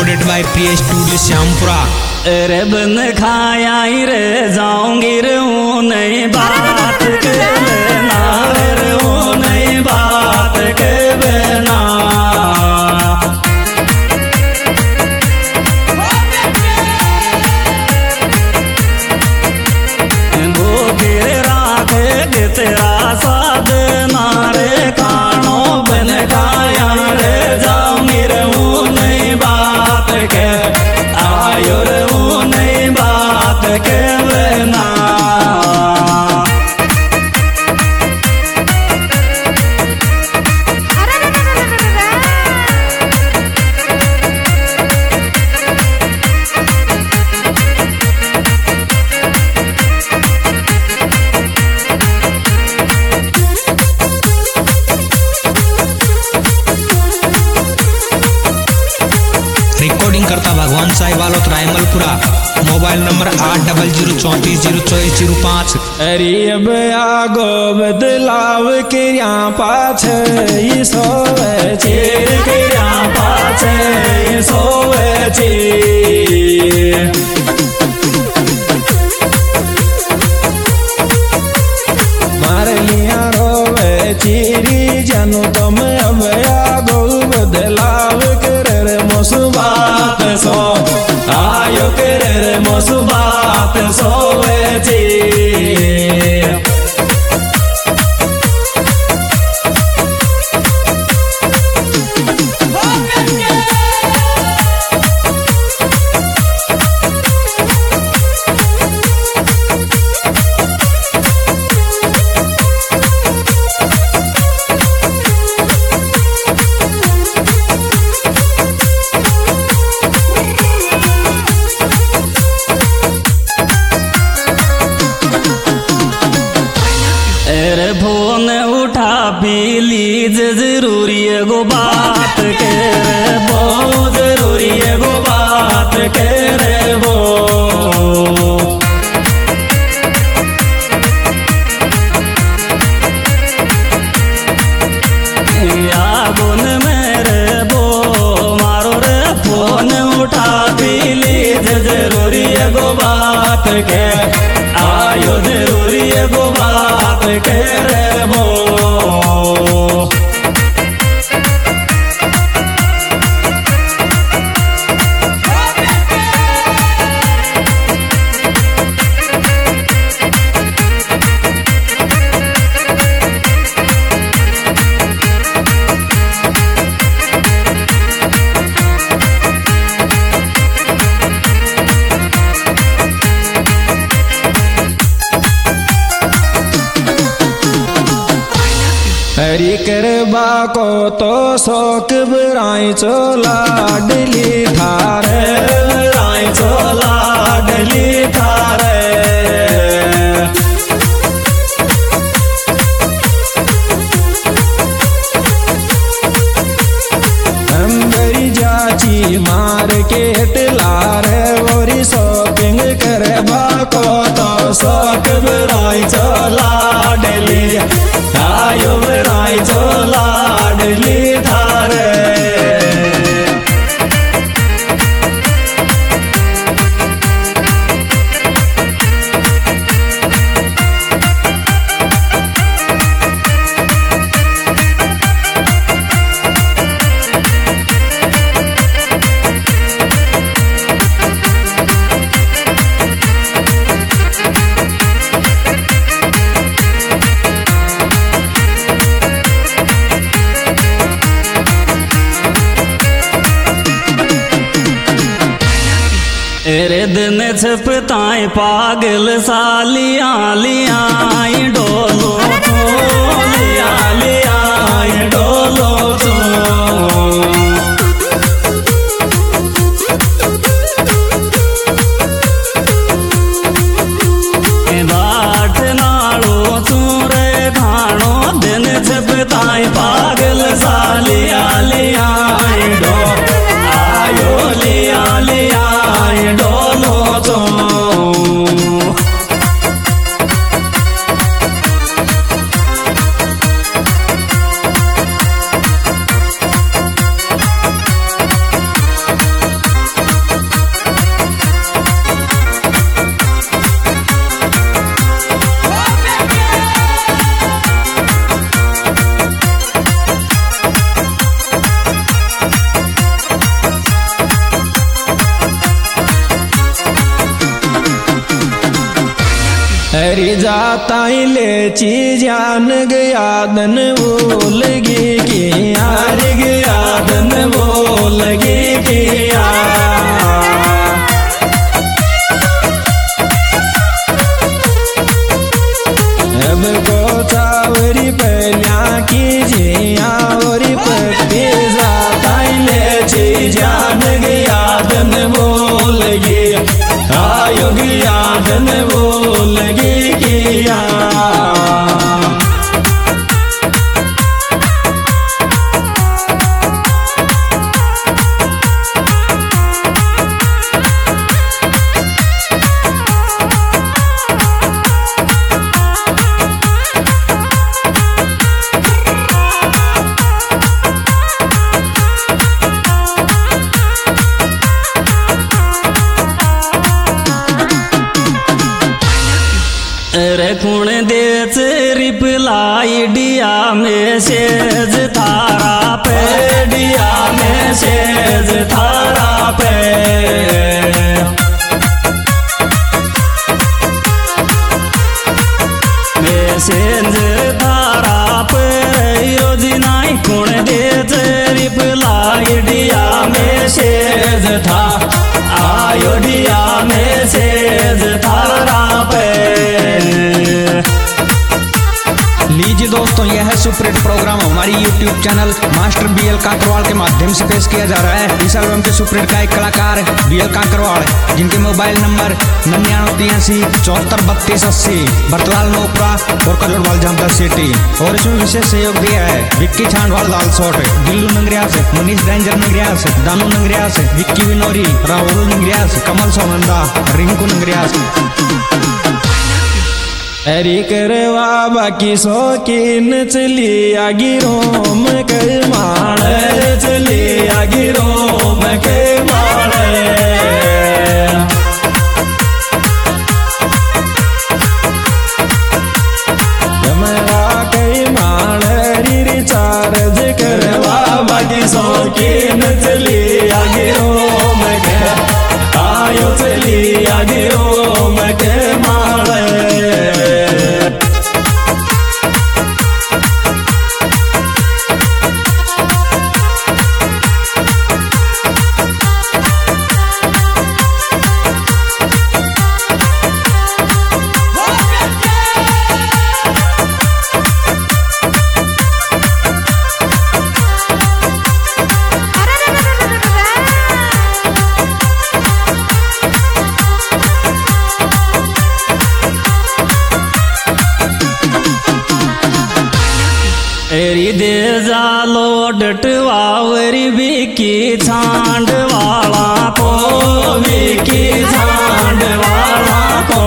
Recorded by Priya studio Shyampura. अरे बन खाया रे जाऊंगी रे नहीं बात के बिना रे नहीं बात के बिना वो गिर राखे तेरा साध नारे कानो बन खाया रे जाऊंगी रे नहीं बात के आयो रे नहीं बात के बिना रिकॉर्डिंग करता भगवान साई बालोत रायमलपुरा। Mobile number 80340405। अरे अब आगो बदलाव के यहाँ पाछे ये सोवे चीर के यहाँ पाछे सोवे चीर मारे लिया रोवे चीरी जानू तुम अब आगो बदलाव करे रे बात सो आयो करे रे मोसु बात सोवे चीर फोन उठा प्लीज जरूरी है गो बात के रे बहुत जरूरी है गो बात के रे वो गुन मेरे वो मारो रे फोन उठा प्लीज जरूरी है गो बात के आयो जरूरी है गो बात के रे वो हरी करबा को तो शौक बराई चोला डली थारे राय चोला डली थारे अंबरी जाची मार्केट लारे वोरी शॉपिंग करबा को तो शौक बराई चोला डली आयो बराई चोला डली थारे तेरे दिन छपताए पागल सालिया लिया डोलो लिया लिया डोलो बाट नाड़ो चूरे खाणो दिन छपताए पागल सालिया लिया डो आयो लिया लिया डोलो तो अरे जाता ही ले जान गया दन बोलगी कि यार गया दन बोलगी कि अब को चावरी पहलिया कीजिए और पत्ती जाता ही ले जान गया दन बोलगी आयोग यादन बोलगी किया रे कुण देच रिप्लाई डिया मैसेज थारा पे डिया मैसेज थारा पे मैसेज थारा पे योजना कुण देच रिप्लाई डिया मैसेज था आयो डिया मैसेज थारा पे। लीजिए दोस्तों, यह है सुपरहिट प्रोग्राम हमारी YouTube channel master BL Kakarwal के माध्यम से पेश किया जा रहा है। इस एल्बम के सुपरहिट का एक कलाकार BL काकरवाल, जिनके मोबाइल नंबर 9983 74 32 80, बरतलाल नोपरा और कजोड़वाल जामदा सिटी। और इसमें विशेष सहयोग दिया है विक्की छांडवाल लाल सोट, दिल्लू नंगरियास, मनीष डेंजर नंगरियास, दानू नंगरियास, विक्की विनोरी, राहुल नंगरियास, कमल सोनंदा, रिंकू नंगरियास। अरे करवा बाकी शौकीन चली आगिरोम के माण चली आगिरोम के माण हमारा कई माण रिचार्ज करवा बाकी शौकीन चली आगिरोम के आयो चली आगिरोम के माण। एरी दे जालो डटवावरी विकी छांड वाला को विकी छांड वाला को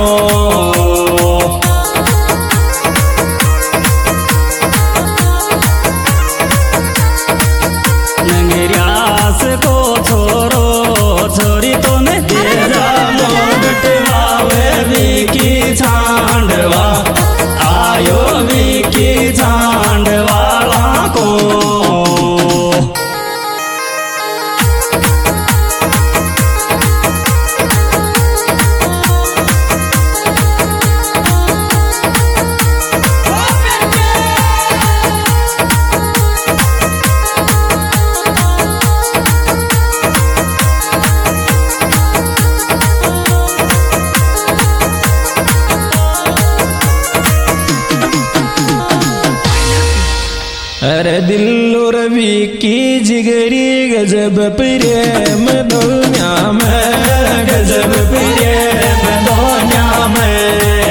नंगरियास को छोरो छोरी तो ने दे जालो डटवावे विकी छांडवा आयो विकी छांड वाला को। अरे दिल्लू रवि की जिगरी गजब प्रेम दुनिया में गजब प्रेम दुनिया में।